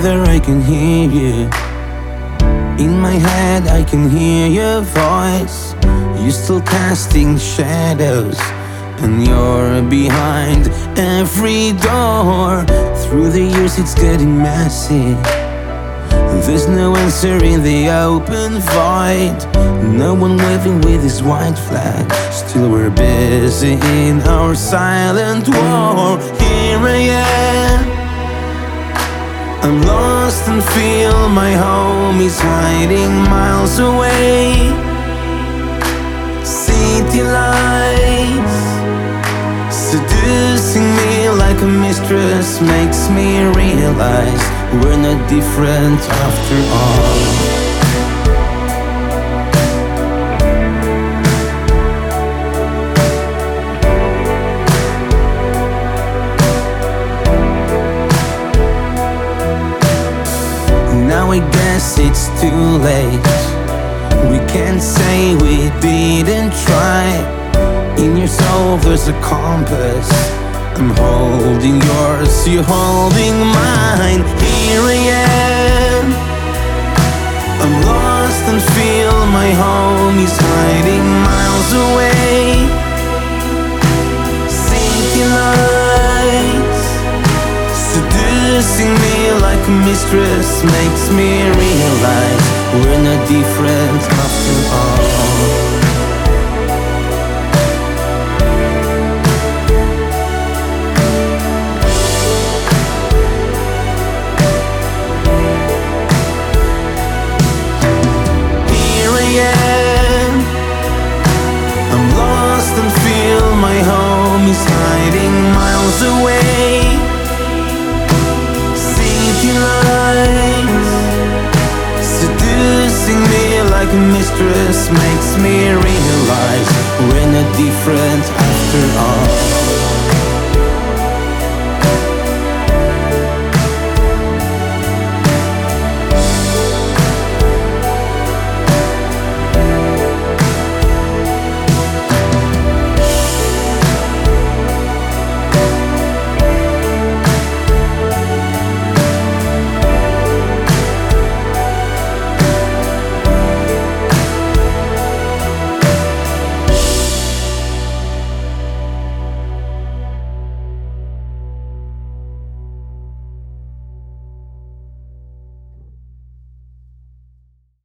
together I can hear you. In my head I can hear your voice. You're still casting shadows, and you're behind every door. Through the years it's getting messy. There's no answer in the open void. No one waving with his white flag. Still we're busy in our silent war. Here I am, I'm lost and feel my home is hiding miles away. City lights seducing me like a mistress, makes me realize we're not different after all. Now I guess it's too late. We can't say we didn't try. In your soul there's a compass. I'm holding yours, you're holding mine. Here I am, I'm lost and feel my home is hiding miles away. City lights seducing me like a mistress, makes me realize we're not different after all. My home is hiding miles away. City lights seducing me like a mistress, makes me realize we're not different after all.